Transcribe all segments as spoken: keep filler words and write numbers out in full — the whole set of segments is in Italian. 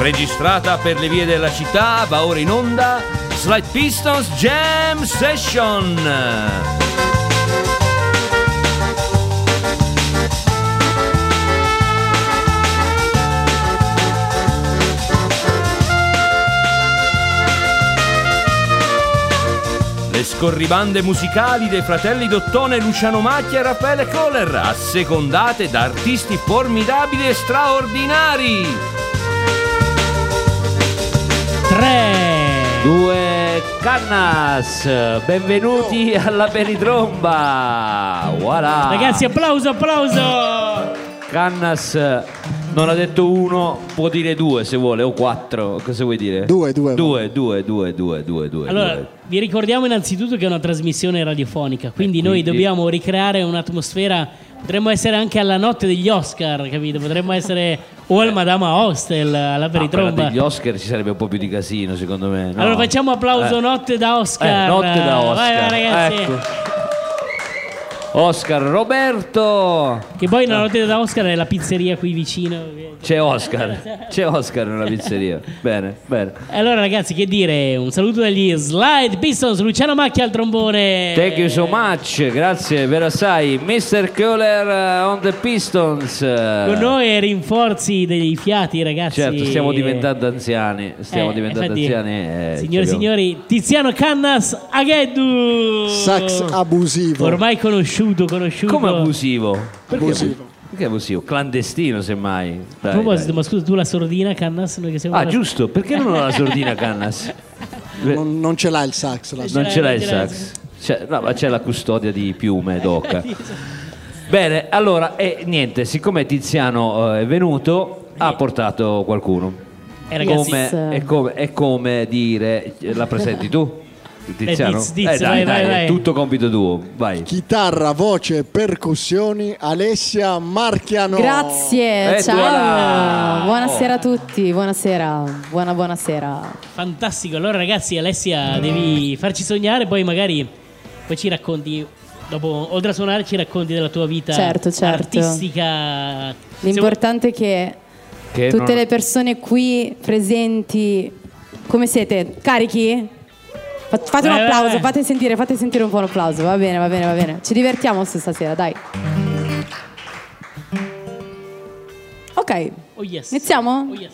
registrata per le vie della città, va ora in onda Slight Pistons Jam Session. Le scorribande musicali dei fratelli Dottone, Luciano Macchia e Raffaele Kohler, assecondate da artisti formidabili e straordinari. tre Due Cannas, benvenuti alla Peritromba. Voilà. Ragazzi, applauso, applauso. Cannas non ha detto uno, può dire due se vuole, o quattro. Cosa vuoi dire? Due, due. Due, due, due, due, due, due. Allora, due. vi ricordiamo innanzitutto che è una trasmissione radiofonica, quindi, Eh, noi quindi- dobbiamo ricreare un'atmosfera. Potremmo essere anche alla notte degli Oscar, capito? Potremmo essere o al Madama Hostel, alla Ah, quella Peritromba. degli Oscar ci sarebbe un po' più di casino, secondo me. no? Allora facciamo applauso, Eh. notte da Oscar. Eh, notte da Oscar. Vai, vai, ragazzi. Ecco. Oscar Roberto. Che poi la notte da Oscar è la pizzeria qui vicino. C'è Oscar. C'è Oscar nella pizzeria. Bene, bene. Allora ragazzi, che dire, un saluto dagli Slide Pistons, Luciano Macchia al trombone. Thank you so much, grazie per assai. mister Kohler uh, on the Pistons. Con noi ai rinforzi dei fiati, ragazzi. Certo, stiamo diventando anziani. Stiamo Eh, diventando infatti, anziani. eh, signore e ci abbiamo- signori, Tiziano Cannas Agheddu. Sax abusivo. Ormai conosciuto, conosciuto. Come abusivo? Perché Abusivo. Perché abusivo? Clandestino, semmai. A Dai, proposito, dai. ma scusa, tu la sordina Cannas? Noi che siamo Ah, alla- giusto, perché non ho la sordina Cannas? Non, non ce l'ha il sax. La Non ce l'ha il non ce l'ha. sax. C'è, no, ma c'è la custodia di piume d'oca. Bene, allora, e niente, siccome Tiziano eh, è venuto, ha portato qualcuno. Eh, ragazzi, Come, è, come, è come dire, la presenti tu? Tiziano? Eh, diz, diz, Eh, dai, vai, dai, vai, è vai. tutto compito tuo, vai. chitarra, voce, percussioni, Alessia Marchiano. Grazie, Eh, ciao. voilà. Buonasera a tutti, buonasera. Buona buonasera. fantastico. Allora ragazzi, Alessia, devi farci sognare, poi magari poi ci racconti, dopo, oltre a suonare, ci racconti della tua vita Certo, certo. artistica. L'importante è che Che tutte non- le persone qui presenti, come siete? Carichi? Fa- Fate un Vai, vai, applauso, vai. fate sentire, fate sentire un po' l'applauso. Va bene, va bene, va bene. Ci divertiamo su stasera, dai. Ok, Oh yes. iniziamo? Oh yes.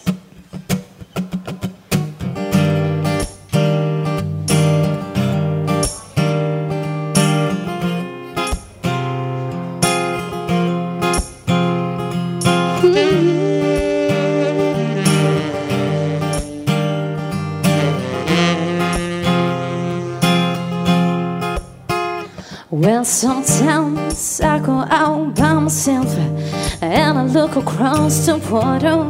Well, sometimes I go out by myself and I look across the water.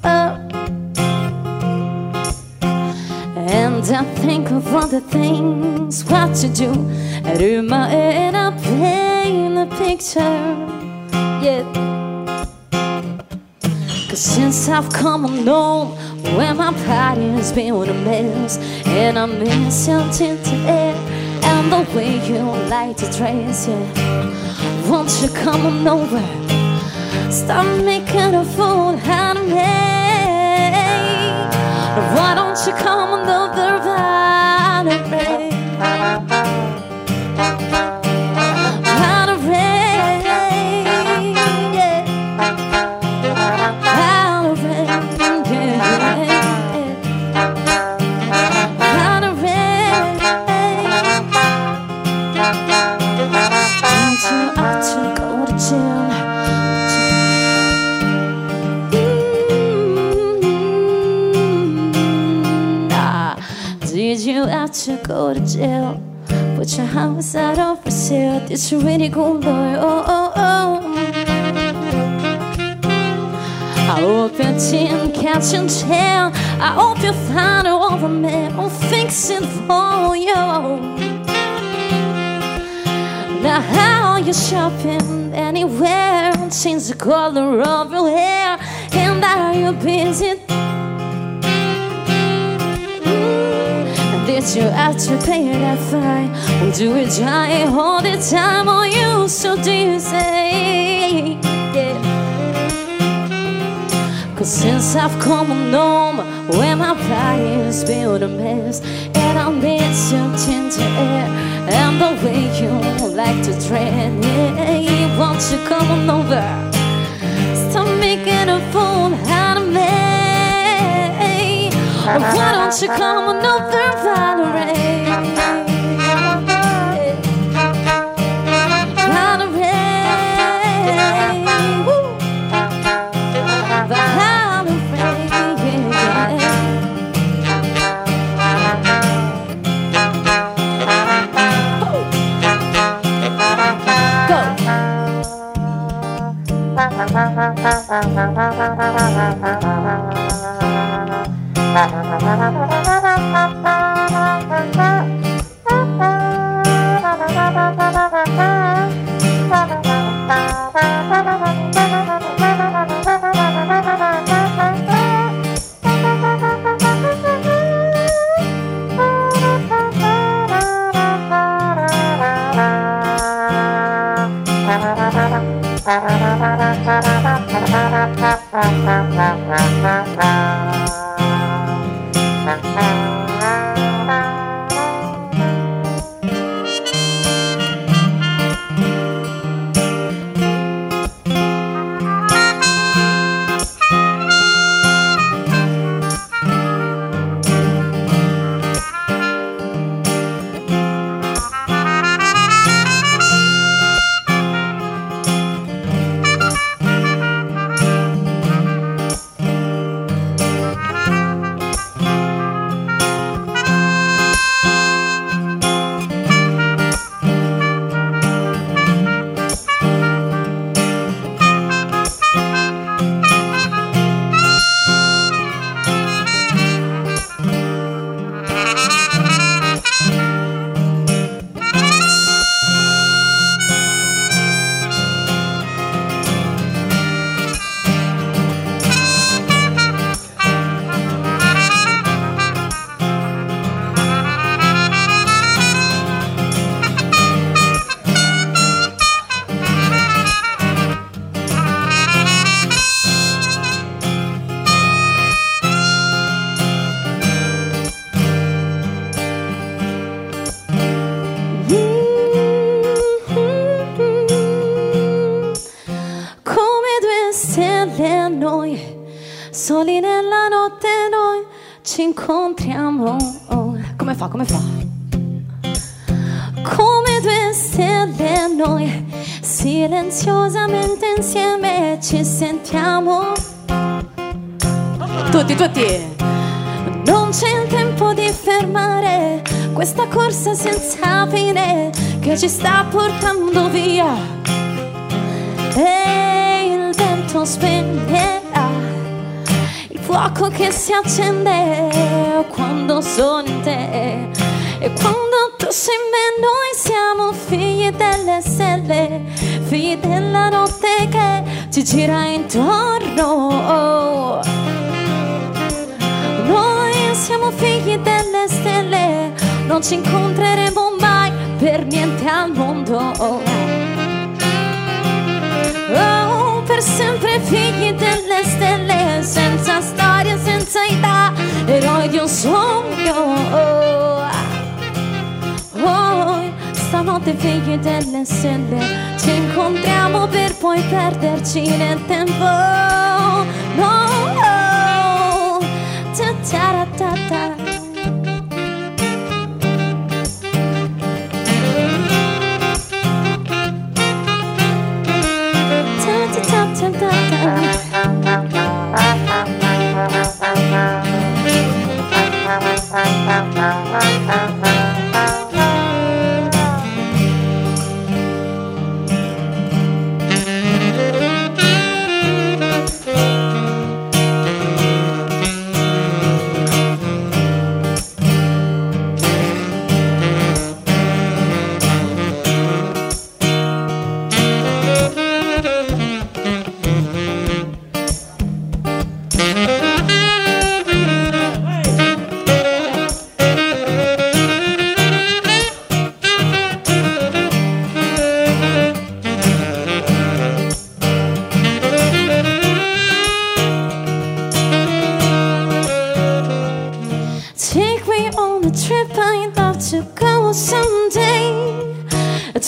And I think of all the things what to do. And in my head I paint a picture. Yeah. Cause since I've come along, where my body has been a mess, and I miss your tinted air and the way you like to dress, yeah. Won't you come on over? Stop making a fool out of me. Why don't you come on over right away? Right away, yeah. Right away, yeah. Right away. Don't you have to go to jail? Did you have to go to jail? Put your house out of for sale. Did you really go loyal? Oh, oh, oh. I hope you didn't catch and tell. I hope you find a woman man who'll fix it for you. Now how you shopping anywhere? Change the color of your hair. And are you busy? Did you have to pay that fine? Or do you try all the time? Or you so do you say? Yeah. Cause since Cause I've come home where my body's been a mess, and I miss your tender air and the way you like to trend. Hey, won't you come on over? Stop making a fool out of me. Why don't you come on over, Valerie? Soli nella notte noi ci incontriamo. Come fa, come fa? Come due stelle noi silenziosamente insieme ci sentiamo. Tutti, tutti. Non c'è il tempo di fermare questa corsa senza fine che ci sta portando via, e il vento spegnerà il fuoco che si accende quando sono in te. E quando tu sei in me noi siamo figli delle stelle, figli della notte che ci gira intorno. Noi siamo figli delle stelle, non ci incontreremo mai per niente al mondo. Oh, per sempre figli delle stelle, senza storia, senza età, eroi di un sogno. Oh, oh, stanotte figli delle stelle, ci incontriamo per poi perderci nel tempo. No, oh, ta ta ta ta.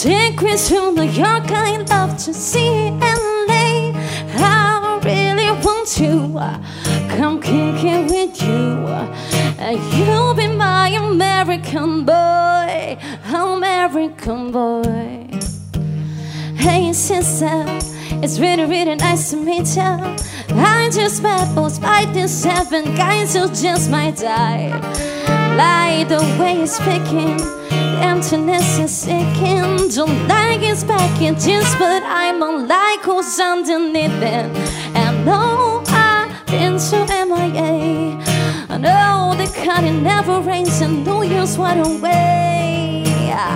Take me to New York, I'd love to see L A. I really want to come kick it with you. And you'll be my American boy, American boy. Hey sister, it's really, really nice to meet ya. I just met those five to seven guys who just might die. Like the way he's speaking, the emptiness is sinking. Don't like his packages, but I'm unlike who's underneath it. And no, I've been to M I A. I know the kind it never rains and New Year's wide away.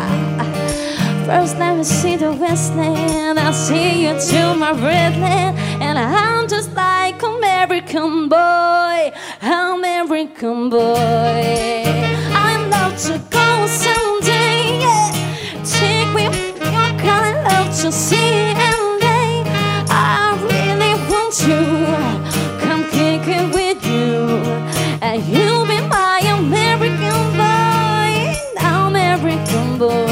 First time I see the Westland, I see you to my Redland. And I'm just like American boy, American boy. I'd love to go someday, yeah. Take me York, I'd love to see L A. I really want to come kick it with you. And you'll be my American boy, American boy.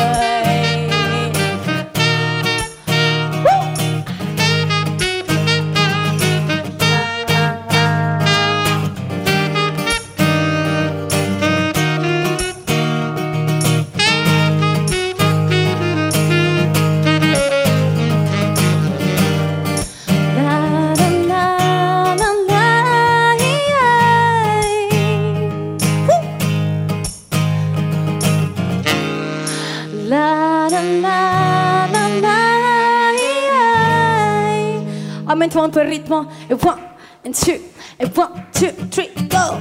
Aumenta un po' il ritmo. E one, and two, e one, two, three, go!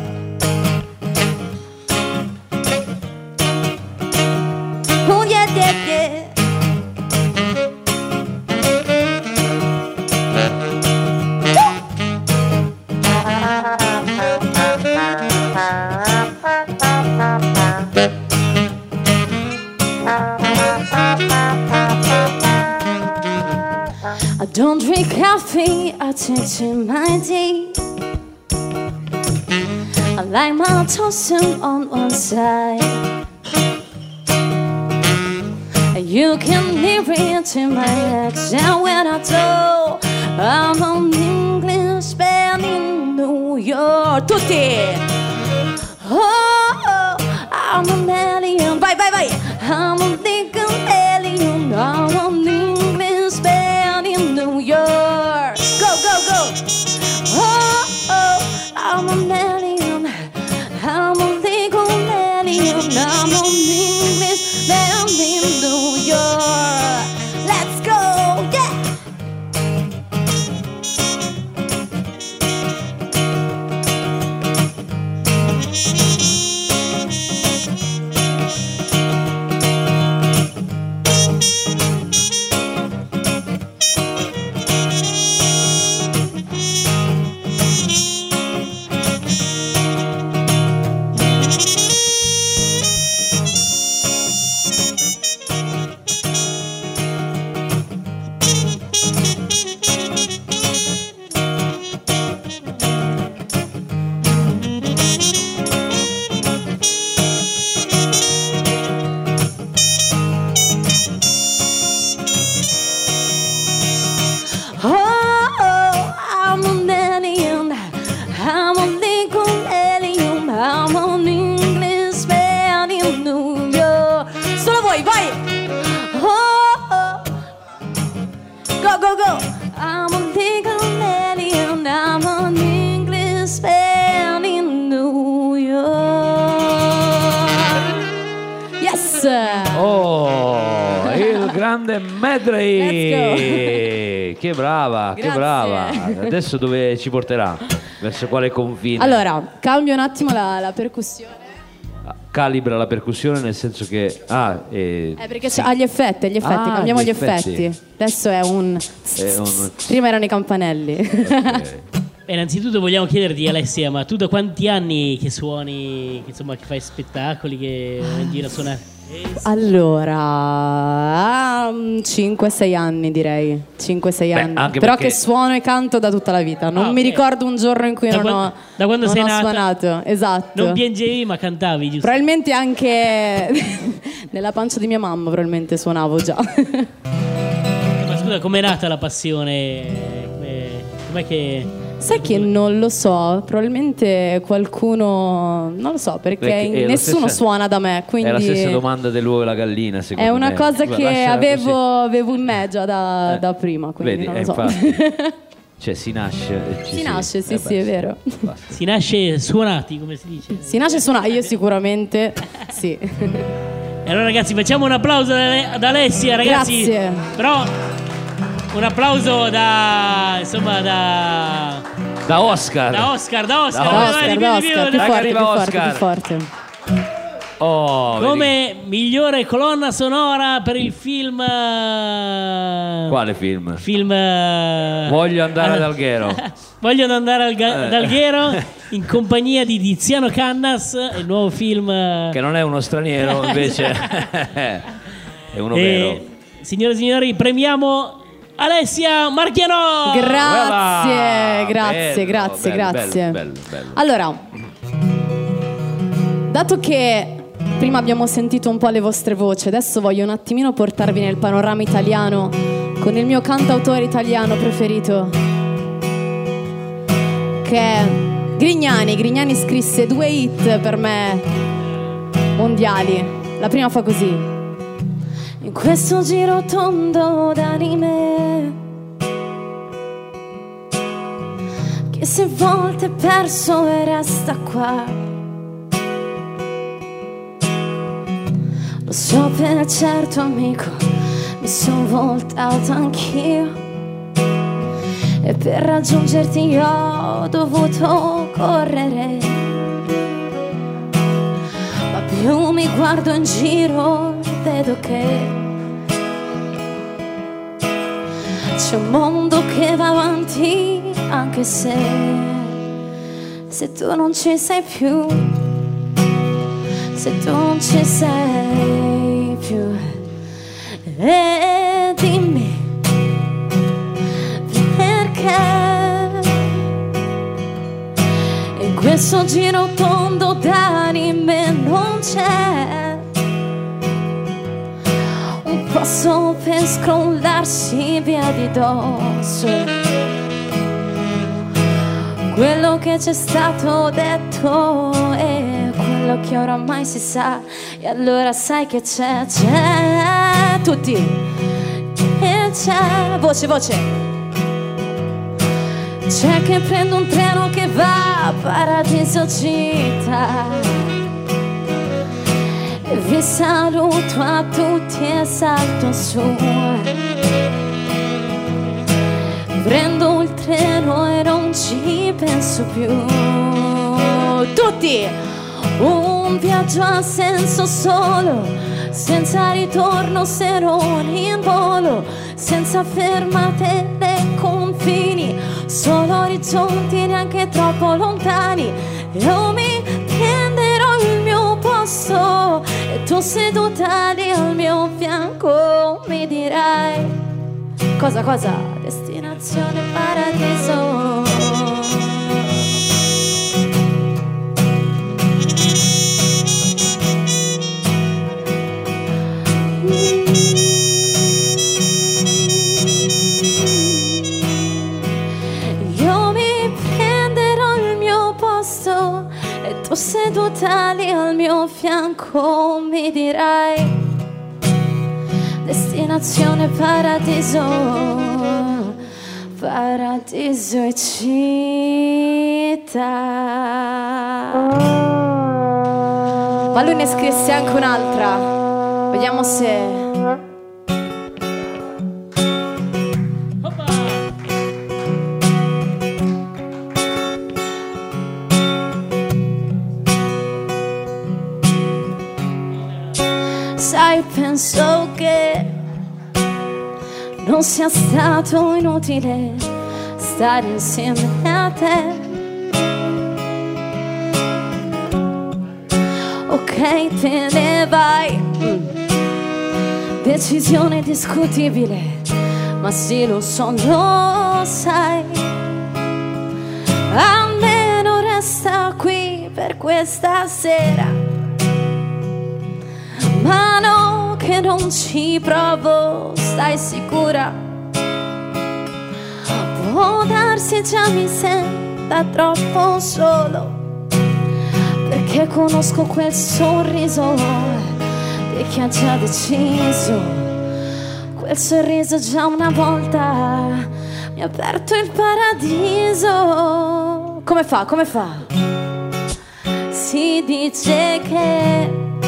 Oh yeah, yeah, yeah. I don't drink coffee, I take to my tea. I like my toast on one side. You can hear it in my accent when I do. I'm an English man in New York. Tutti! Oh, oh, I'm an alien. Vai, vai, vai! I'm a legal alien. I'm an English man in New York. Go, go, go! Oh, oh, I'm an alien. I'm a legal alien. I'm an English man in New York. Let's go, yeah! Medley, che brava, Grazie. che brava. Adesso dove ci porterà? Verso quale confine? Allora, cambio un attimo la, la percussione. Calibra la percussione nel senso che ah, eh, Eh, perché sì. ha gli effetti, gli effetti, Ah, cambiamo gli gli effetti. effetti. Adesso è un... È un- Prima erano i campanelli. Ok. E innanzitutto vogliamo chiederti, Alessia, ma tu da quanti anni che suoni, che, insomma, che fai spettacoli, che vai in giro a suonare? Allora, cinque sei anni direi, cinque sei Beh, anni. anche Però perché- che suono e canto da tutta la vita. Non Ah, mi ok. ricordo un giorno in cui Da non quan- ho, da quando non sei ho nata? suonato. Esatto. Non piangevi ma cantavi, giusto? Probabilmente anche nella pancia di mia mamma probabilmente suonavo già. Ma scusa, com'è nata la passione? Come- Com'è che... Sai che non lo so, probabilmente qualcuno, non lo so, perché Perché è la nessuno stessa- suona da me, quindi È la stessa domanda dell'uovo e la gallina, secondo è una me. cosa Guarda, che lascia avevo, così. avevo in me già da, Eh, da prima, quindi Vedi, non lo eh, so. infatti. Cioè si nasce e ci Si nasce, sì, eh sì, beh, è vero. basta. Si nasce suonati, come si dice. Si nasce suonare, io sicuramente sì. E allora ragazzi, facciamo un applauso ad Ale- ad Alessia, ragazzi. Grazie. Però un applauso da, insomma, da Da Oscar. da Oscar, da Oscar. Da Vai, Oscar, vai, da vai, Oscar, vai, più vai. forte, arriva più forte, Oscar. più forte. Oh, vedi- Come migliore colonna sonora per il film eh, Quale film? Film eh, Voglio andare eh, ad Alghero. Voglio andare al ga- Eh. ad Alghero in compagnia di Tiziano Cannas, il nuovo film eh, Che non è uno straniero, invece è uno vero. e, signore e signori, premiamo Alessia Marchiano. Grazie, Voilà! grazie, Bello, grazie, bello, grazie. bello, bello, bello. Allora, dato che prima abbiamo sentito un po' le vostre voci, adesso voglio un attimino portarvi nel panorama italiano con il mio cantautore italiano preferito, che è Grignani. Grignani scrisse due hit per me mondiali. La prima fa così. In questo giro tondo d'anime che se volte è perso e resta qua. Lo so per certo amico, mi son voltato anch'io e per raggiungerti io ho dovuto correre. Ma più mi guardo in giro vedo che c'è un mondo che va avanti anche se se tu non ci sei più, se tu non ci sei più. E dimmi perché in questo giro tondo d'anime non c'è un posto per scrollarsi via di dosso. Quello che c'è stato detto è quello che oramai si sa. E allora sai che c'è, c'è tutti. E c'è, voce, voce. C'è che prendo un treno che va a Paradiso Città. E vi saluto a tutti e salto su. Prendo il treno e non ci penso più. Tutti! Un viaggio a senso solo, senza ritorno se non in volo, senza fermate né confini, solo orizzonti neanche troppo lontani. Io mi prenderò il mio posto e tu seduta lì al mio fianco mi dirai cosa, cosa? Destinazione paradiso. Io mi prenderò il mio posto e tu seduta lì al mio fianco mi dirai destinazione paradiso, paradiso e città. Ma lui ne scrisse anche un'altra. Vediamo se... Hoppa! Sai, penso che non sia stato inutile stare insieme senza te. Ok, te ne vai, decisione discutibile, ma sì, lo so, lo sai. Almeno resta qui per questa sera, ma no, che non ci provo, stai sicura? Può darsi già mi senta troppo solo, perché conosco quel sorriso di chi ha già deciso. Quel sorriso già una volta mi ha aperto il paradiso. Come fa, come fa? Si dice che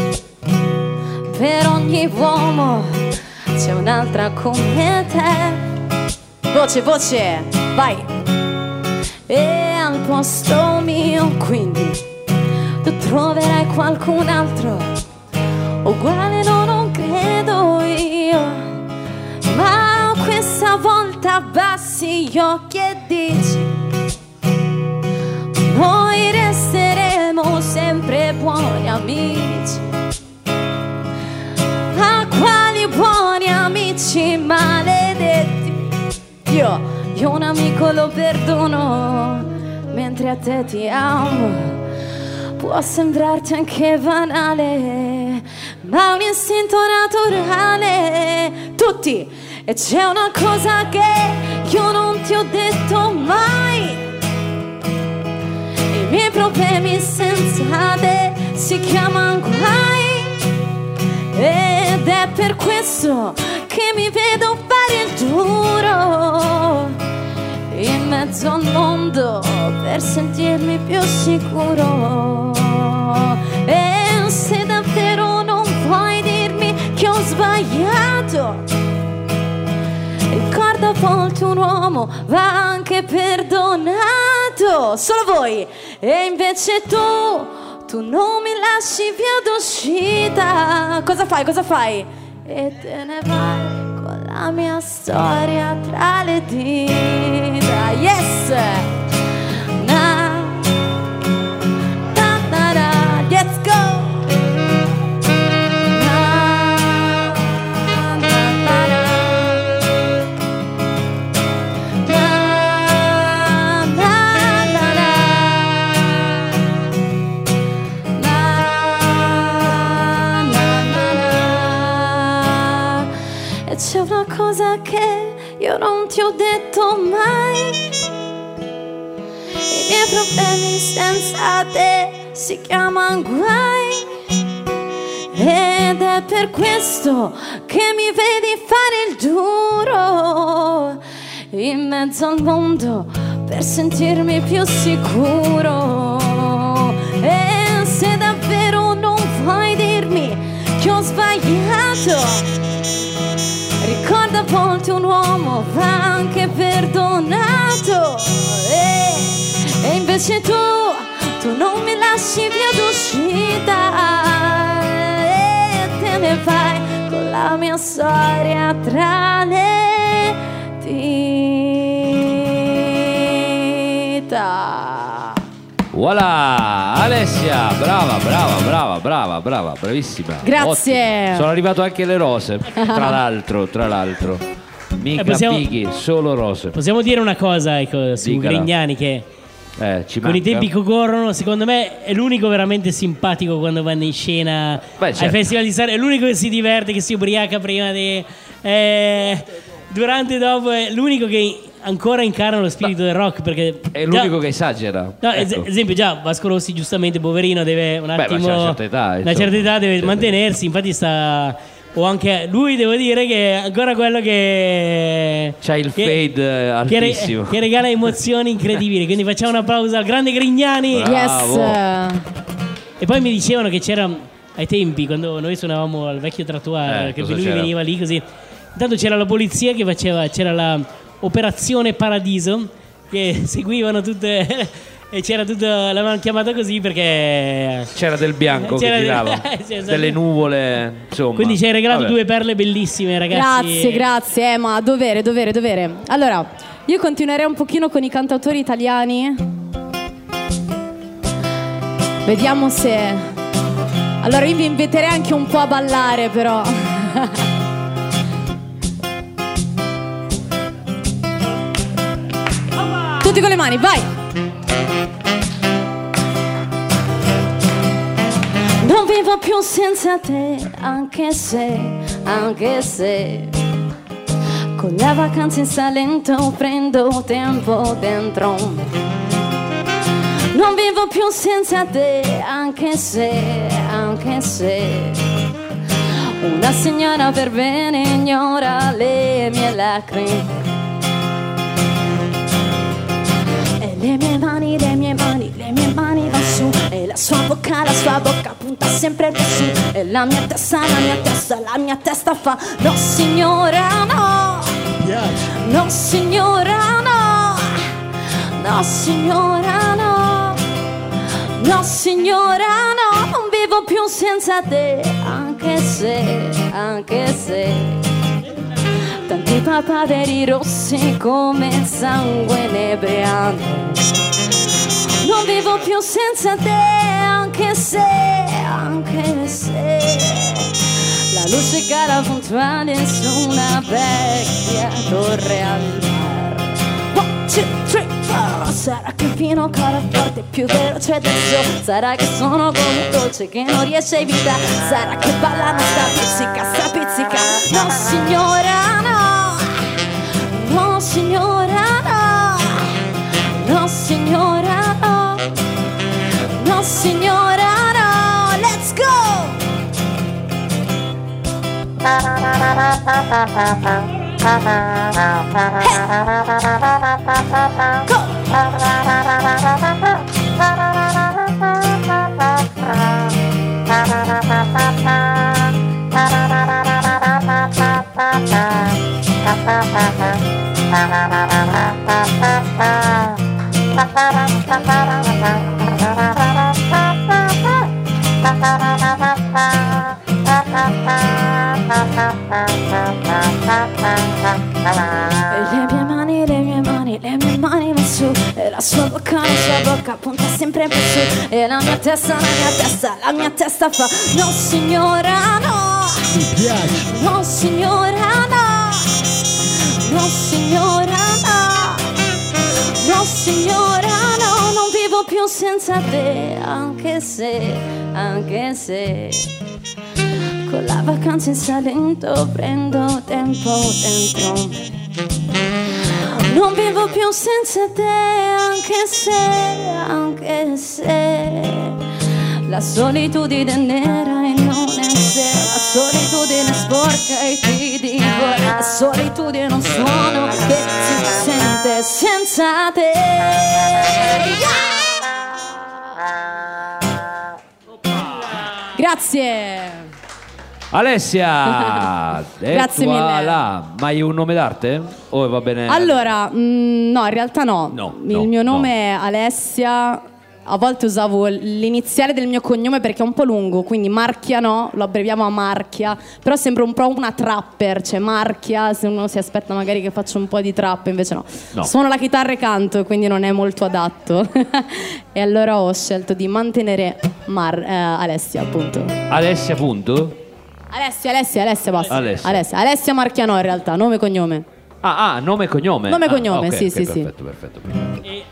per ogni uomo c'è un'altra come te. Voce, voce, vai. E al posto mio quindi tu troverai qualcun altro uguale, no, non credo io. Ma questa volta abbassi gli occhi e dici: noi resteremo sempre buoni amici. Ma quali buoni amici maledetti? Io, io un amico lo perdono, mentre a te ti amo. Può sembrarti anche banale, ma è un istinto naturale. Tutti, e c'è una cosa che io non ti ho detto mai: i miei problemi senza te si chiamano guai. Ed è per questo che mi vedo fare il duro in mezzo al mondo per sentirmi più sicuro. E se davvero non vuoi dirmi che ho sbagliato, ricorda, a volte un uomo va anche perdonato. Solo voi. E invece tu, tu non mi lasci via d'uscita. Cosa fai, cosa fai? E te ne vai con la mia storia tra le dita. Yes! Na, na, na, na. Let's go! Na, na, na, na. Na, na, na, na. Na, na, na, na. E c'è una cosa che io non ti ho detto mai: i miei problemi senza te si chiamano guai. Ed è per questo che mi vedi fare il duro in mezzo al mondo per sentirmi più sicuro. E se davvero non vuoi dirmi che ho sbagliato, ricorda, a volte un uomo va anche perdonato. E, e invece tu, tu non mi lasci via d'uscita. E te ne vai con la mia storia tra le dita. Voilà, Alessia, brava, brava, brava, brava, brava, bravissima. Grazie. Ottimo. Sono arrivato anche le rose, tra l'altro, tra l'altro. Mica Eh, possiamo- pighi, solo rose. Possiamo dire una cosa, ecco, su Dicala. Grignani, che Eh, ci con i manca. tempi che corrono, secondo me è l'unico veramente simpatico quando vanno in scena. Beh, ai certo. festival di Sanremo. È l'unico che si diverte, che si ubriaca prima di eh, durante e dopo. È l'unico che ancora incarna lo spirito del rock, perché È già- l'unico che esagera. No, es- Ecco. esempio, già Vasco Rossi, giustamente, poverino, deve un Beh, ma attimo. c'ha una certa età, una insomma. certa età deve Certo. mantenersi. Infatti, sta. O anche lui, devo dire che è ancora quello che. C'ha il che- fade eh, che, re- altissimo. che regala emozioni incredibili. Quindi facciamo un applauso al grande Grignani. Bravo. Yes. E poi mi dicevano che c'era ai tempi, quando noi suonavamo al vecchio trattoir, Eh, che cosa lui c'era? veniva lì così. Intanto c'era la polizia che faceva, c'era la Operazione Paradiso, che seguivano tutte. E c'era tutta, l'avevano chiamata così perché C'era del bianco C'era- che girava, Sì, esatto. delle nuvole, insomma. Quindi ci hai regalato Vabbè. due perle bellissime, ragazzi. Grazie, grazie, eh, ma dovere, dovere, dovere. Allora, Io continuerei un pochino con i cantautori italiani. Vediamo se... Allora io vi inviterei anche un po' a ballare, però. Tutti con le mani, vai! Non vivo più senza te, anche se, anche se con la vacanza in Salento prendo tempo dentro me. Non vivo più senza te, anche se, anche se una signora per bene ignora le mie lacrime. E le mie mani, le mie mani, le mie mani vanno su, e la sua bocca, la sua bocca punta sempre più su, e la mia testa, la mia testa, la mia testa fa no signora no, no signora no, no signora no, no signora no, non vivo più senza te, anche se, anche se tanti papaveri rossi come sangue inebriante. Non vivo più senza te, anche se, anche se la luce cala puntuale su una vecchia torre al mare. One, two, three, four. Sarà che il vino cala forte più veloce del suo, sarà che sono come un dolce che non riesce a evitare, sarà che balla non sta pizzica, sta pizzica. No signora no, no signora no, no signora no, no signora no, let's go! Hey. Go! Le mie mani, le mie mani, le mie mani vanno su, e la sua bocca, la sua bocca punta sempre più su, e la mia testa, la mia testa, la mia testa fa no signora no, mi piace, no signora no, no signora no, no signora no, non vivo più senza te, anche se, anche se con la vacanza in Salento prendo tempo dentro me. Non vivo più senza te, anche se, anche se la solitudine nera e non è se, la solitudine sporca e ti dico, la solitudine è un suono che si sente senza te. Yeah! Grazie. Alessia, Grazie mille. Là. Ma hai un nome d'arte? O va bene? Allora, mh, no, in realtà no. No, Il no, mio nome no. è Alessia. A volte usavo l'iniziale del mio cognome perché è un po' lungo, quindi Marchia no, lo abbreviamo a Marchia. Però sembra un po' una trapper, cioè Marchia, se uno si aspetta magari che faccio un po' di trap, invece no. No. Suono la chitarra e canto, quindi non è molto adatto. E allora ho scelto di mantenere Mar- eh, Alessia, appunto. Alessia, punto? Alessia, Alessia, Alessia, basta. Alessia. Alessia, Alessia Marchia no in realtà, nome e cognome. Ah, ah, nome e cognome. Nome e Ah, cognome, ok, sì, ok, sì, sì. perfetto, perfetto, perfetto. E...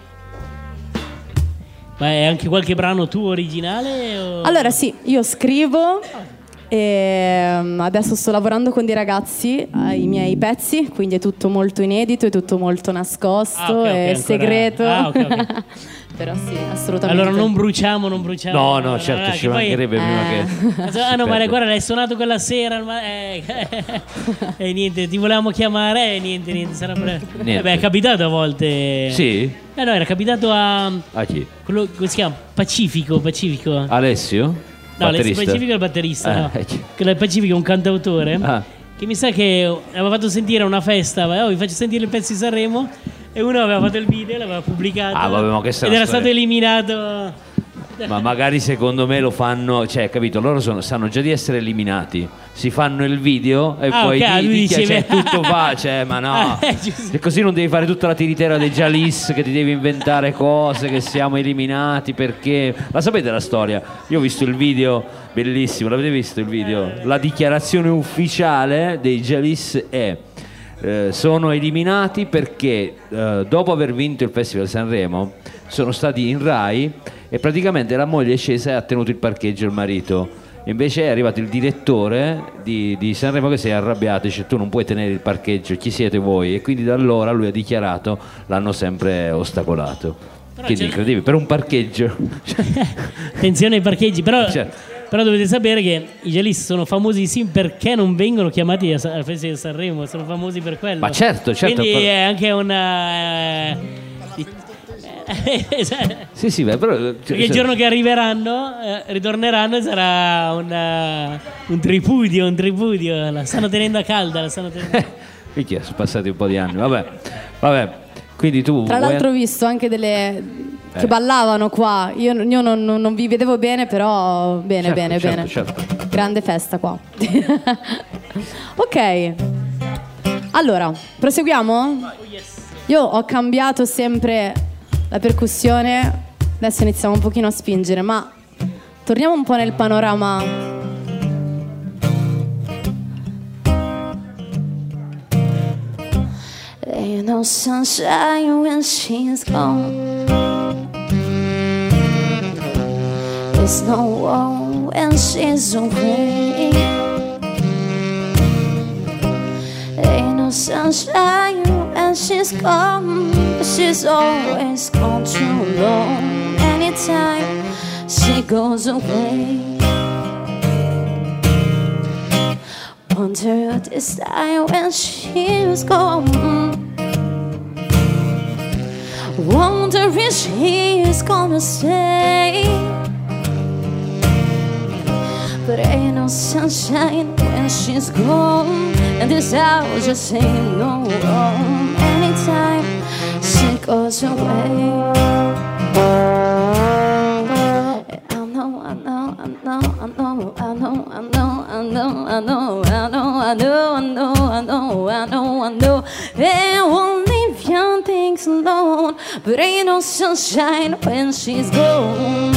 Ma è anche qualche brano tuo originale? O... Allora sì, io scrivo e um, adesso sto lavorando con dei ragazzi ai miei pezzi, quindi è tutto molto inedito, è tutto molto nascosto, Ah, ok, ok, è ancora- segreto. Ah, ok, ok. Però sì, assolutamente. Allora non bruciamo, non bruciamo. No, no, certo, Allora, ci che poi- mancherebbe prima Eh. che... Ah no, ma Aspetta. guarda, l'hai suonato quella sera ma- eh, e niente, ti volevamo chiamare e niente, niente, sarà pre- Niente. Eh beh, è capitato a volte. Sì? Eh no, era capitato a A chi? quello, come si chiama? Pacifico, Pacifico. Alessio? No, Batterista? l'Alessio Pacifico è il batterista, Eh, no. eh, chi- Quello è Pacifico è un cantautore Ah. che mi sa che aveva fatto sentire a una festa, oh, vi faccio sentire il pezzo di Sanremo, e uno aveva fatto il video, l'aveva pubblicato Ah, vabbè, ma questa è ed una era storia. stato eliminato. Ma magari secondo me lo fanno, cioè, capito? Loro sono, sanno già di essere eliminati, si fanno il video e Ah, poi ok, di, lui di, dice- cioè, tutto va, cioè, ma no, Eh, giusto. e così non devi fare tutta la tiritera dei Jalis che ti devi inventare cose, che siamo eliminati perché. La sapete la storia? Io ho visto il video, bellissimo, l'avete visto il video? La dichiarazione ufficiale dei Jalis è eh, sono eliminati perché eh, dopo aver vinto il Festival Sanremo sono stati in Rai e praticamente la moglie è scesa e ha tenuto il parcheggio il marito. Invece è arrivato il direttore di, di Sanremo che si è arrabbiato e dice tu non puoi tenere il parcheggio, chi siete voi? E quindi da allora lui ha dichiarato l'hanno sempre ostacolato. Però Quindi c'è- incredibile, per un parcheggio. Attenzione ai parcheggi, però, Certo. però dovete sapere che i Jalis sono famosissimi perché non vengono chiamati a Sa- al Festival di Sanremo, sono famosi per quello. Ma certo, certo, Quindi per- è anche una... eh, esatto. Sì, sì, beh, però Perché il giorno che arriveranno, eh, ritorneranno e sarà una- un tripudio, un tripudio. La stanno tenendo a calda, la stanno tenendo. Minchia, sono passati un po' di anni. Vabbè, vabbè. Quindi tu Tra vuoi- l'altro ho visto anche delle Eh. che ballavano qua. Io, io non, non- non vi vedevo bene, però bene, Certo, bene, certo, bene. certo. Grande festa qua. Ok. Allora, proseguiamo? Io ho cambiato sempre la percussione. Adesso iniziamo un pochino a spingere, ma torniamo un po' nel panorama. Ain't no sunshine when she's gone. There's no warmth when she's away. Ain't no sunshine when she's gone, but she's always gone too long. Anytime she goes away, wonder this time when she's gone. Wonder if she's gonna stay. But ain't no sunshine when she's gone, and this house just ain't no home. Anytime she goes away, I know, I know, I know, I know, I know, I know, I know, I know, I know, I know, I know, I know, I know, I know. They won't leave young things alone, but ain't no sunshine when she's gone.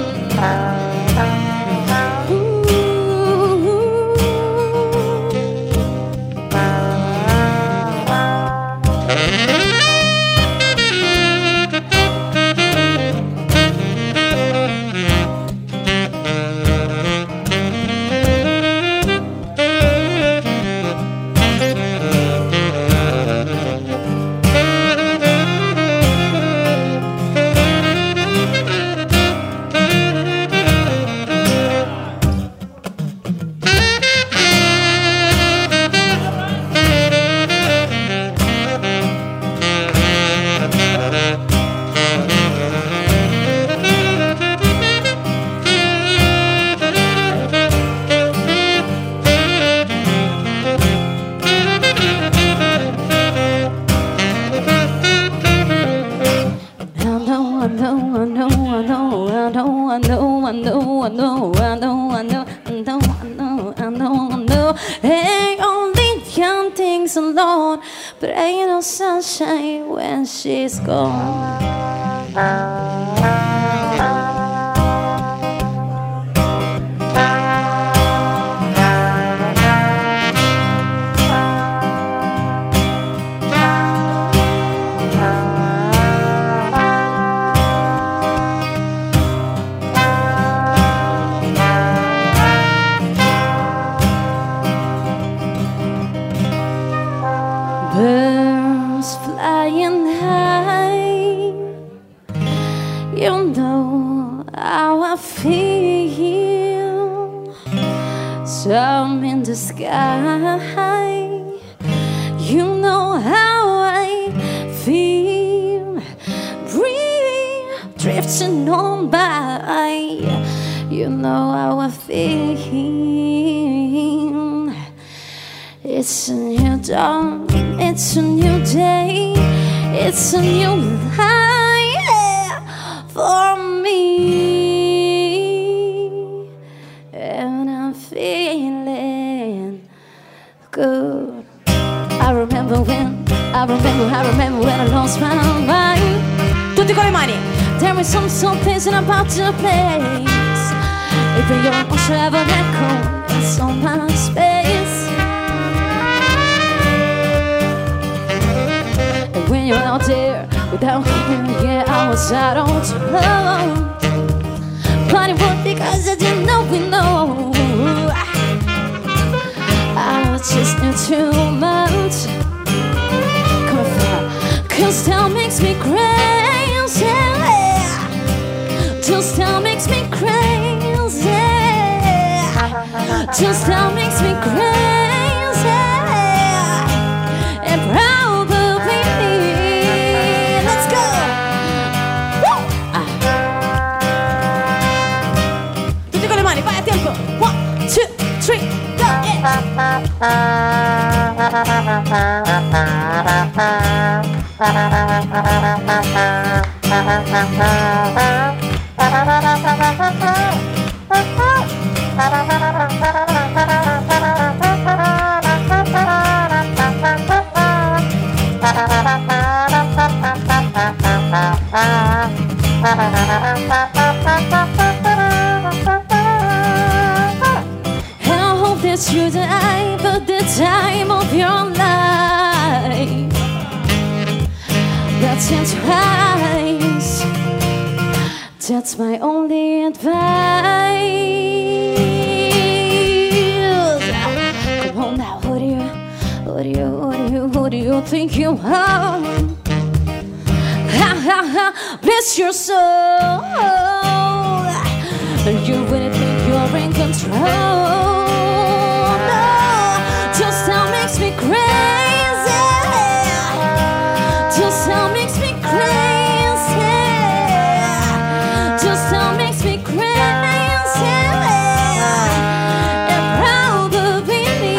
Alone, but ain't no sunshine when she's gone. Birds flying high, you know how I feel. Some in the sky, you know how I feel. Breathe, drifting on by, you know how I feel. It's a new dawn, it's a new day, it's a new life for me. I remember, I remember when I lost my mind. Tutti con le mani. There was some something about the place. Even your emotion have an echo in so much space. And when you're out there without caring, yeah, I was out on tour. But it was because I didn't know we know. I was just new too much. Come on, cause that makes me crazy. Just that makes me crazy. Just that makes me crazy. And probably me. Let's go. Woo! Ah. Tutti con le mani, vai a tempo. One, two, three, go. I hope that you die for the time of your life. That's it twice. That's my only advice. Come on now, who do you, who do you, who do you, who do you think you are? Ha ha ha, bless your soul. You really think you're in control? No, just that makes me crazy. Just that makes me crazy. Just that makes me crazy. And probably me.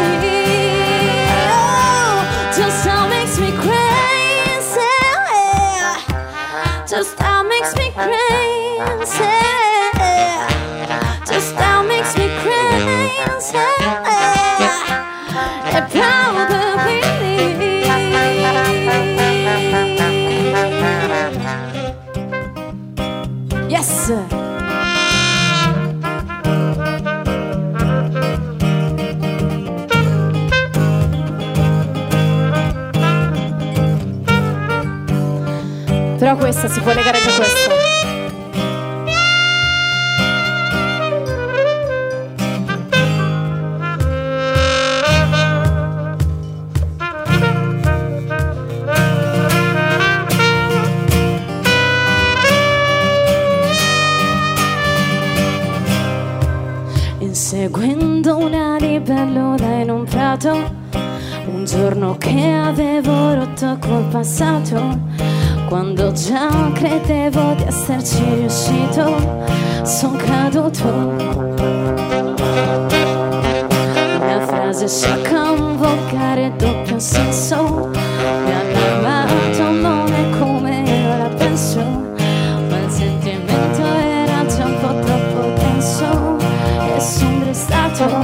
Oh, just that makes me crazy. Just that makes me crazy. Just that makes me crazy. And probably Yes. Però questa si può legare anche a questo. Inseguendo una libellula in un prato, un giorno che avevo rotto col passato, quando già credevo di esserci riuscito, son caduto. La frase sciocca, un volgare doppio senso, mi ha amato, non è come ora penso, ma il sentimento era già un po' troppo denso e sombrestato.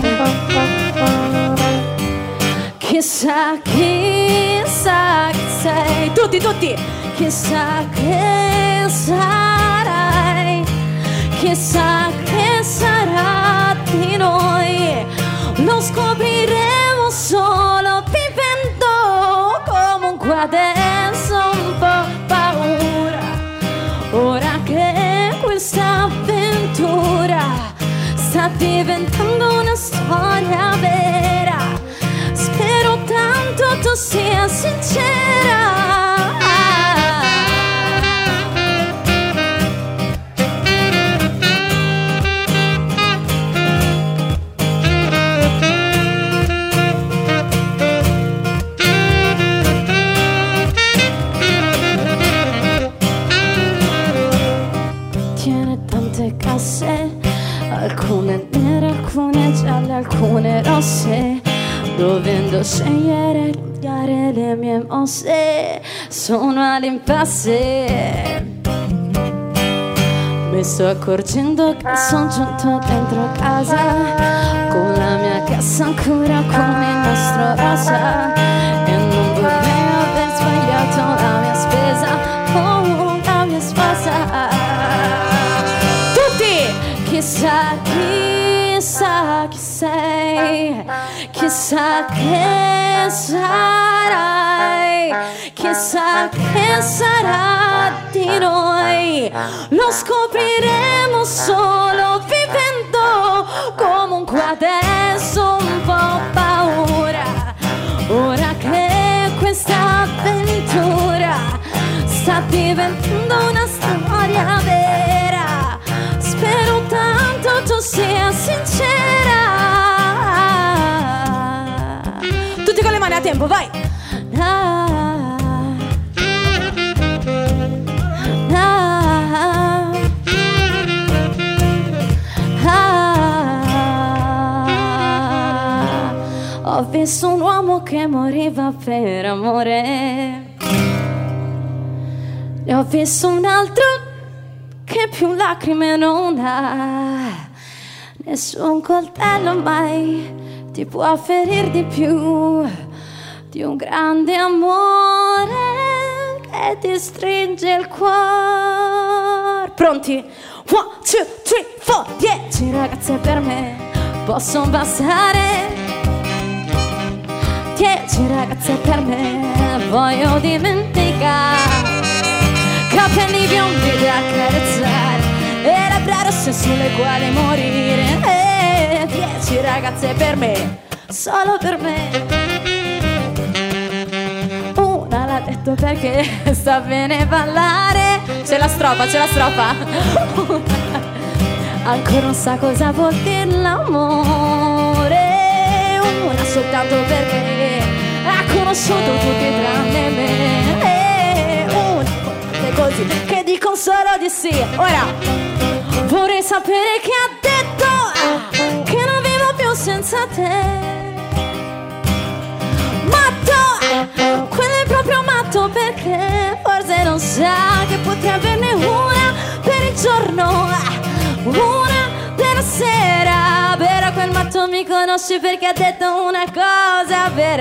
Chissà, chissà chi sei, Tutti, tutti. chissà che sarai, chissà che sarà di noi, lo scopriremo solo vivendo. Comunque adesso un po' paura, ora che questa avventura sta diventando una storia vera, spero tanto tu sia sincera. Tiene tante casse, alcune nere, alcune gialle, alcune rosse, dovendo scegliere cambiare le mie mosse, sono all'impasse. Mi sto accorgendo che sono giunto dentro casa, con la mia cassa ancora con il nostro rosa, e non vorrei aver sbagliato chissà che sarai, chissà che sarà di noi, lo scopriremo solo vivendo. Comunque adesso un po' paura, ora che questa avventura sta diventando una storia vera. Spero tanto tu sia sincera. Tutti con le mani a tempo, vai! Ah, ah, ah. Ho visto un uomo che moriva per amore, e ho visto un altro che più lacrime non ha. Nessun coltello mai ti può ferir di più di un grande amore che ti stringe il cuore. Pronti? One, two, three, four, dieci ragazze per me possono bastare. Dieci ragazze per me voglio dimenticare. Capelli biondi da accarezzare e labbra rosse sulle quali morire. E dieci ragazze per me, solo per me. Una l'ha detto perché sta bene ballare. C'è la strofa, c'è la strofa. Ancora non sa cosa vuol dire l'amore. Una soltanto perché ha conosciuto tutti tranne me. Così che dicono solo di sì. Ora vorrei sapere chi ha detto che non vivo più senza te. Matto, quello è proprio matto, perché forse non sa che potrei averne una per il giorno, una per la sera. Però quel matto mi conosce perché ha detto una cosa vera.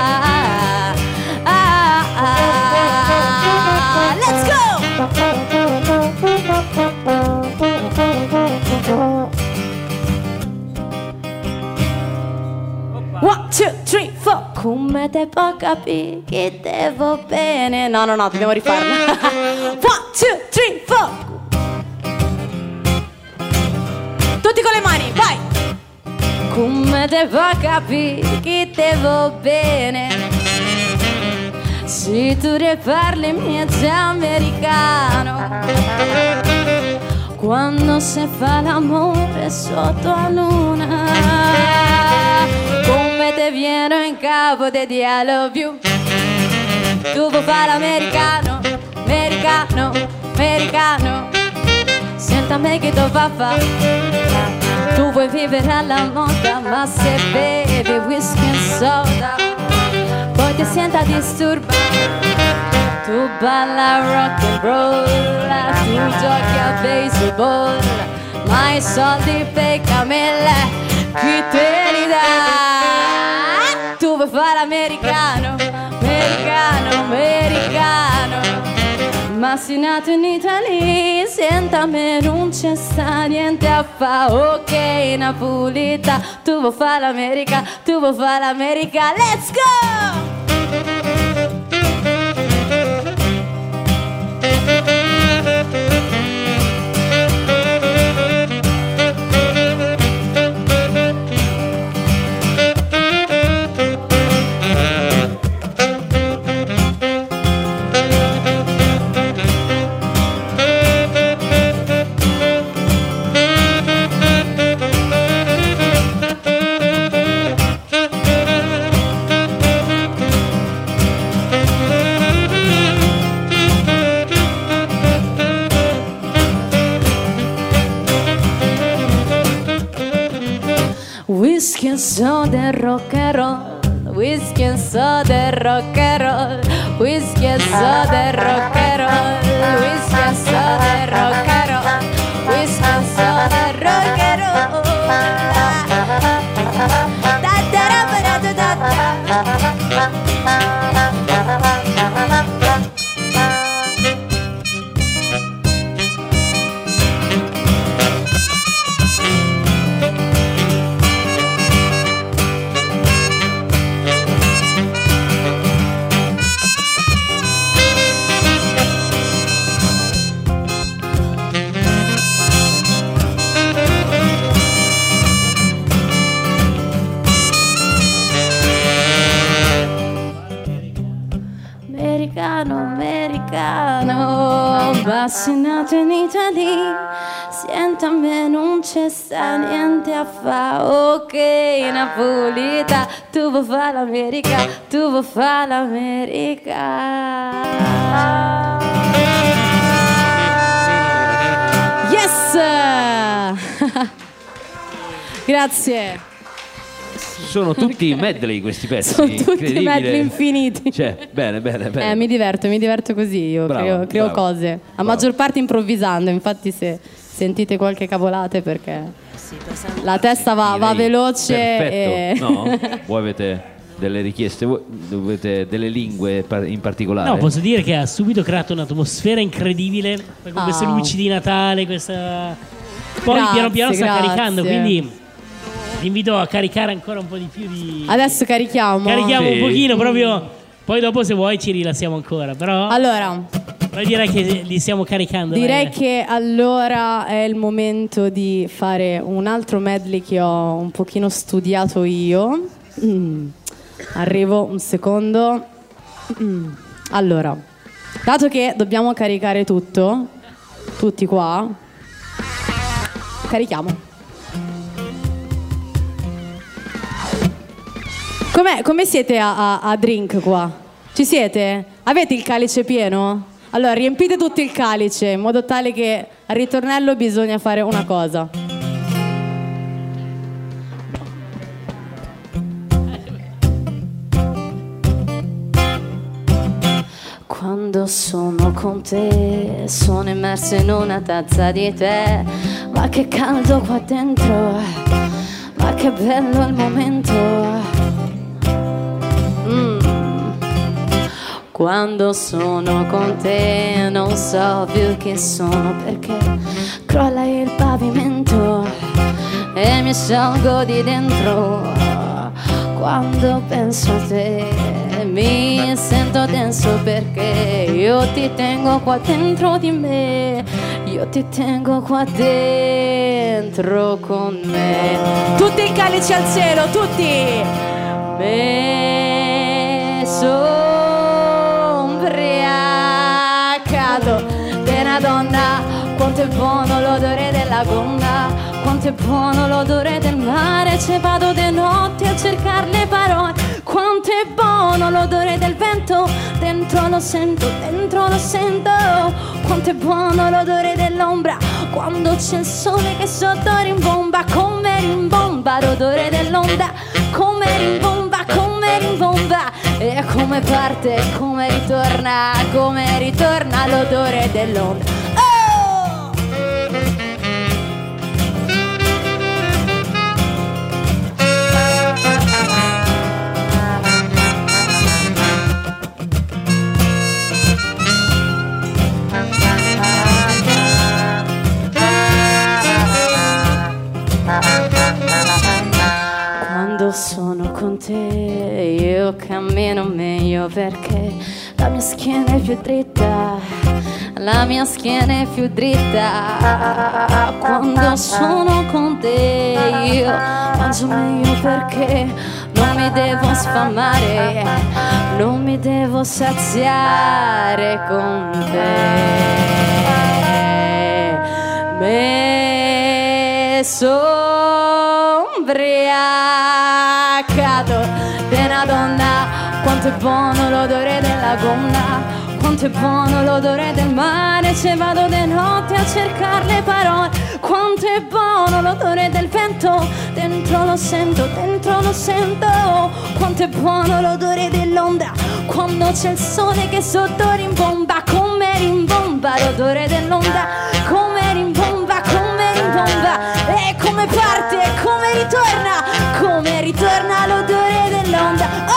Ah, ah, ah. Let's go! One, two, three, four. Come te può capire che devo bene? No, no, no, dobbiamo rifarla. One, two, three, four. Tutti con le mani, vai! Come te può capire che devo bene? Se tu ne parli mi è già americano. Quando si fa l'amore sotto la luna, come te viene in capo te di I love you. Tu vuoi fare l'americano, americano, americano. Senta a me che tu fa fa. Tu vuoi vivere alla moda, ma se bevi whisky e soda poi ti senta disturbare. Tu balla rock and roll, tu giochi a baseball, ma i soldi per Camilla chi te li dà? Tu vuoi fare l'americano, americano, americano, ma sei nato in Italia, senta a me non c'è sta niente a fa. Ok, Napolita, tu vuoi fare l'America, tu vuoi fare l'America, let's go! Whisky and soda rock and roll, whisky and soda rock and roll, whisky and soda rock and roll, whisky and soda rock and roll, whisky and soda rock and roll. Da da da da da da. americano, americano, vaccinato in Italia, senta a me non c'è sta niente a fa, ok Napolita, tu vuoi fare l'America, tu vuoi fare l'America. Yes! Grazie. Sono tutti medley questi pezzi. Sono tutti incredibile. medley infiniti. Cioè, bene, bene, bene. Eh, mi diverto, mi diverto così, io Bravo, creo, creo bravo. cose. A Bravo. maggior parte improvvisando, infatti se sentite qualche cavolate perché la testa va, va Direi veloce. perfetto. E... No? Voi avete delle richieste, voi avete delle lingue par- in particolare? No, posso dire che ha subito creato un'atmosfera incredibile con Ah. queste luci di Natale, questa... Poi Grazie, piano piano sta grazie. caricando, quindi vi invito a caricare ancora un po' di più di... Adesso carichiamo. Carichiamo Sì. un pochino proprio, poi dopo se vuoi ci rilassiamo ancora, però Allora, poi direi che li stiamo caricando. direi dai. che allora è il momento di fare un altro medley che ho un pochino studiato io. Mm. Arrivo un secondo. Mm. Allora, dato che dobbiamo caricare tutto, tutti qua, carichiamo. Com'è, come siete a, a, a drink qua? Ci siete? Avete il calice pieno? Allora riempite tutto il calice in modo tale che al ritornello bisogna fare una cosa. Quando sono con te sono immerso in una tazza di tè, ma che caldo qua dentro, ma che bello il momento. Mm. Quando sono con te non so più chi sono, perché crolla il pavimento e mi sciolgo di dentro. Quando penso a te mi sento tenso, perché io ti tengo qua dentro di me, io ti tengo qua dentro con me. Tutti il calice al cielo, tutti! Me sombriacato della donna, quanto è buono l'odore della gonna, quanto è buono l'odore del mare, ci vado di notte a cercare le parole, quanto è buono l'odore del vento, dentro lo sento, dentro lo sento, quanto è buono l'odore dell'ombra, quando c'è il sole che sotto rimbomba, come rimbomba l'odore dell'onda, come rimbomba, come rimbomba, e come parte, come ritorna, come ritorna l'odore dell'onda. Oh! Quando sono con te io cammino meglio, perché la mia schiena è più dritta, la mia schiena è più dritta. Quando sono con te io mangio meglio, perché non mi devo sfamare, non mi devo saziare con te. Me sombriacato della donna, quanto è buono l'odore della gonna, quanto è buono l'odore del mare, ci vado di notte a cercare le parole, quanto è buono l'odore del vento, dentro lo sento, dentro lo sento, quanto è buono l'odore dell'onda, quando c'è il sole che sotto rimbomba, come rimbomba l'odore dell'onda, come rimbomba, come rimbomba, e come parte, e come ritorna, come ritorna l'odore dell'onda. Oh!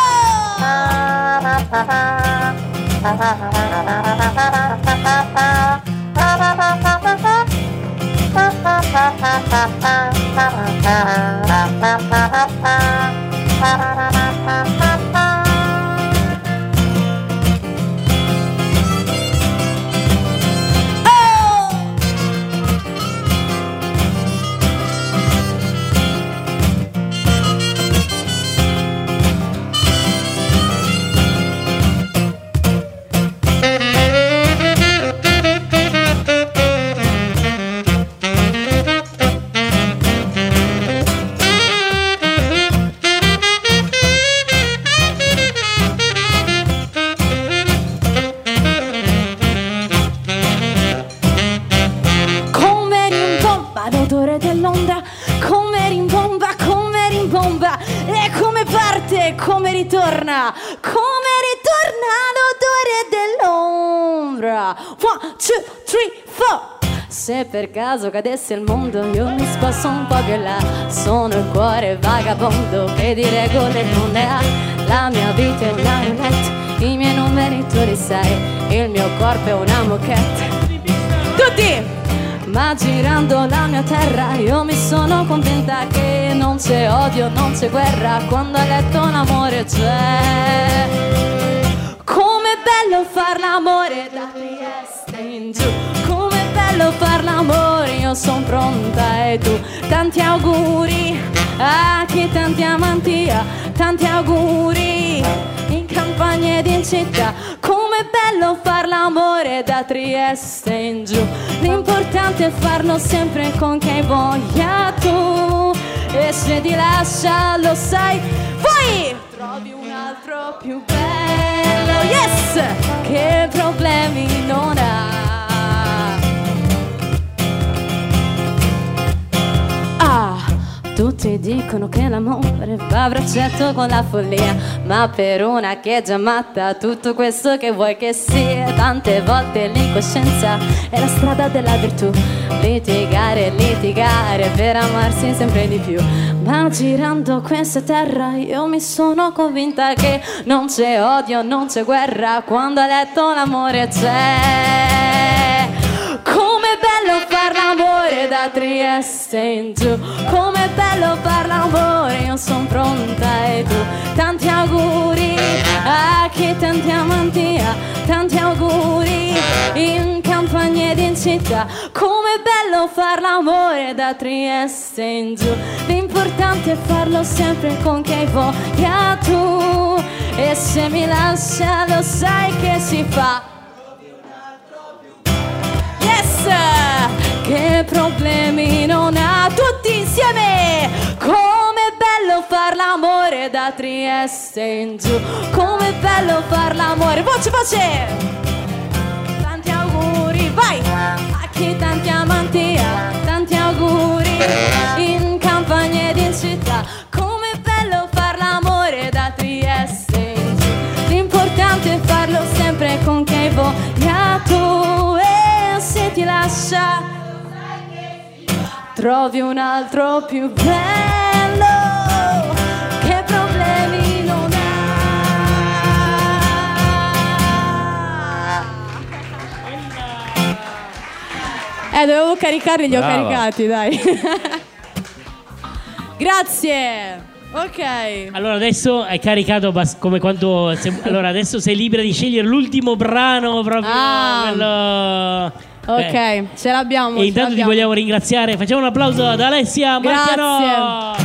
torna come ritorna l'odore dell'ombra. One, two, three, four. Se per caso cadesse il mondo io mi sposto un po' più là. Sono il cuore vagabondo che di regole non ne ha. La mia vita è una roulette, i miei numeri tu li sai, il mio corpo è una moquette. Tutti! Ma girando la mia terra io mi sono convinta che non c'è odio, non c'è guerra quando a letto l'amore c'è. Com'è bello far l'amore da Trieste in giù, com'è bello far l'amore, io son pronta e tu. Tanti auguri a chi tanti amanti ha, tanti auguri in campagna ed in città. Com'è bello far l'amore da Trieste in giù, l'importante è farlo sempre con chi hai voglia tu. E se ti lascia lo sai, poi trovi un altro più bello, yes, che problemi non ha. Tutti dicono che l'amore va a braccetto con la follia, ma per una che è già matta tutto questo che vuoi che sia. Tante volte l'incoscienza è la strada della virtù, litigare, litigare per amarsi sempre di più. Ma girando questa terra io mi sono convinta che non c'è odio, non c'è guerra quando a letto l'amore c'è. Com'è bello far l'amore da Trieste in giù, com'è bello far l'amore, io son pronta e tu. Tanti auguri a chi tanti amanti ha, tanti auguri in campagna ed in città. Com'è bello far l'amore da Trieste in giù, l'importante è farlo sempre con chi hai voglia tu. E se mi lascia lo sai che si fa. Che problemi non ha, tutti insieme. Com'è bello far l'amore da Trieste in giù, com'è bello far l'amore, voce voce. Tanti auguri, vai, a chi tanti amanti ha, tanti auguri in campagna ed in città. Com'è bello far l'amore da Trieste in giù, l'importante è farlo sempre con chi hai voglia tu. E se ti lascia trovi un altro più bello, che problemi non ha. Eh, dovevo caricarli, li ho Brava. caricati, dai. Grazie. Ok. Allora adesso hai caricato bas- come quanto se- allora adesso sei libera di scegliere l'ultimo brano proprio Ah. quello. Ok, Beh. ce l'abbiamo. E ce intanto ti l'abbiamo. vogliamo ringraziare. Facciamo un applauso ad Alessia Marchiano. Grazie.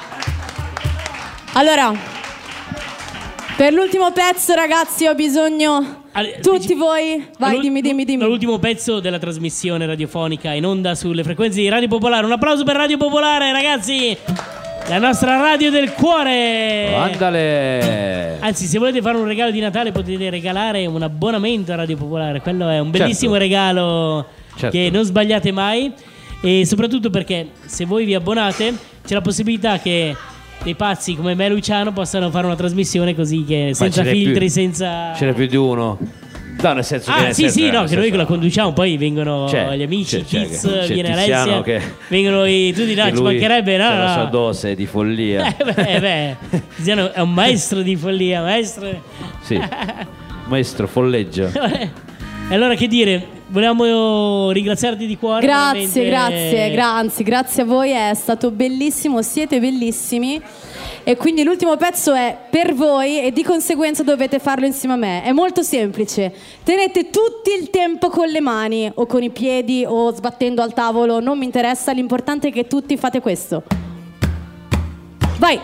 Allora, per l'ultimo pezzo, ragazzi, ho bisogno Ale- tutti voi. Vai, L'ul- dimmi, dimmi, dimmi. L'ultimo pezzo della trasmissione radiofonica in onda sulle frequenze di Radio Popolare. Un applauso per Radio Popolare, ragazzi. La nostra radio del cuore. Andale. Anzi, se volete fare un regalo di Natale potete regalare un abbonamento a Radio Popolare. Quello è un bellissimo Certo. regalo Certo. che non sbagliate mai. E soprattutto perché se voi vi abbonate c'è la possibilità che dei pazzi come me e Luciano possano fare una trasmissione così che senza ce n'è filtri, più. senza... Ce n'è più di uno. No, nel senso che Ah nel sì senso- sì, no, nel che noi senso- la conduciamo, poi vengono C'è, gli amici, c'è, c'è, Kids, c'è viene Tiziano Alessia, che- vengono i tutti, no, che ci lui mancherebbe, no, c'è la no. sua dose di follia. Eh beh, beh, Tiziano è un maestro di follia, maestro. Sì. Maestro folleggio. E allora che dire, volevamo ringraziarti di cuore. Grazie, veramente. grazie, gra- anzi, grazie a voi, è stato bellissimo, siete bellissimi. E quindi l'ultimo pezzo è per voi e di conseguenza dovete farlo insieme a me. È molto semplice. Tenete tutto il tempo con le mani o con i piedi o sbattendo al tavolo, non mi interessa, l'importante è che tutti fate questo. Vai!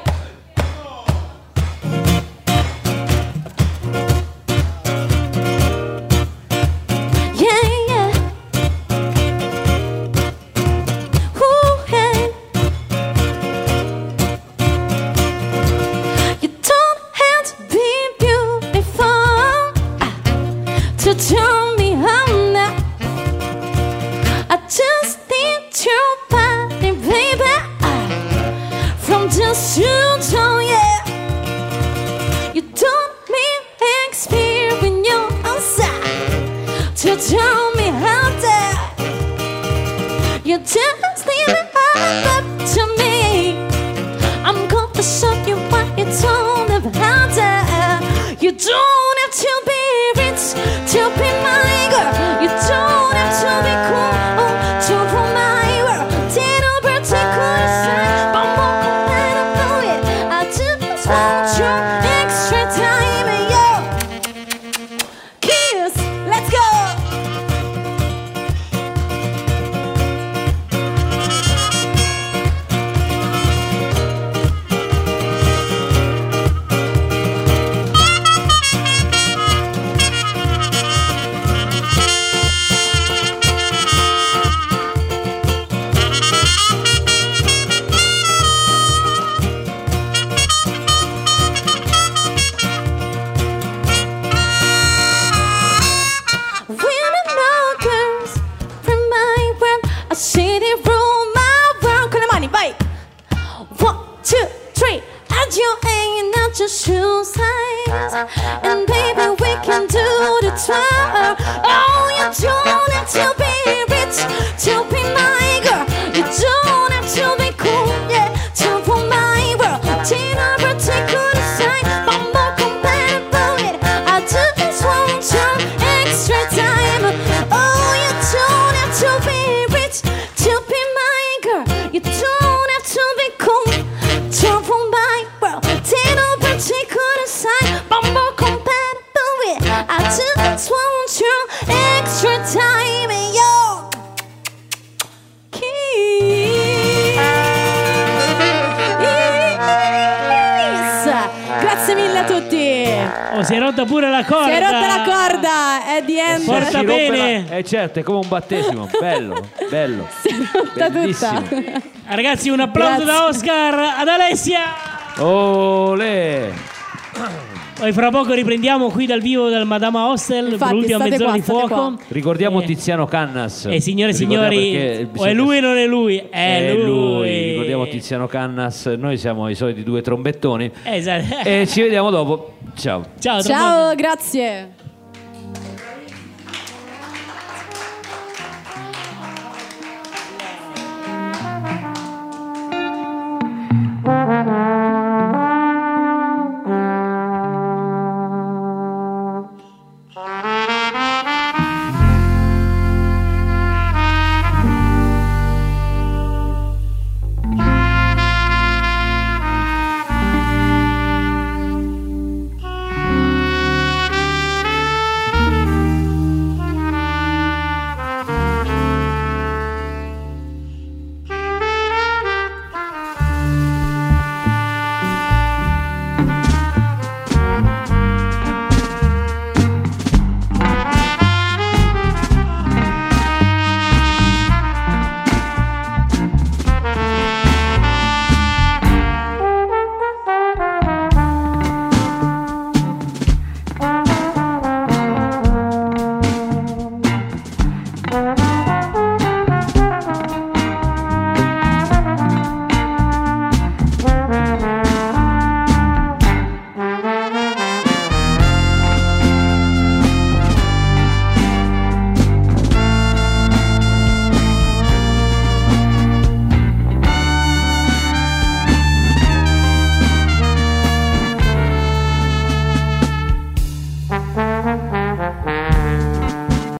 Turn me on now. I just need your body, baby. From just you, oh yeah. You don't to tell me how dare you just leave it all up to me. I'm gonna show you what you don't have how dare. You don't have to be rich to be my girl. You don't have to be cool to rule my world. Didn't particularly say, but more than I know it. I just want your extra time and your kiss. Let's go. Shoe size, and baby we can do the twirl. Oh, you don't have to be rich to be my girl. You don't have to be cool, yeah, to rule my world. Tina particular sign, but more compatible with. I just want some extra time. Oh, you don't have to be rich to be my girl. You don't have to be cool to rule my world. Tina particular sign, but more compatible with. I just want you extra time in your kiss. Grazie mille a tutti. Oh, si è rotta pure la corda. Si è rotta la corda, è di end. Porta Si rompe bene. la- Eh certo, è come un battesimo. Bello, bello. Si è rotta Bellissimo. tutta. Ragazzi, un applauso Grazie. da Oscar ad Alessia. Olè. Poi fra poco riprendiamo qui dal vivo dal Madama Hostel Infatti, per l'ultima state mezz'ora qua, di state fuoco. qua. Ricordiamo Eh. Tiziano Cannas. E signore e Ricordiamo signori, perché o bisogna- è lui o non è lui? È, È lui. lui. Ricordiamo Tiziano Cannas. Noi siamo i soliti due trombettoni. Esatto. E ci vediamo dopo. Ciao. Ciao, Ciao, grazie.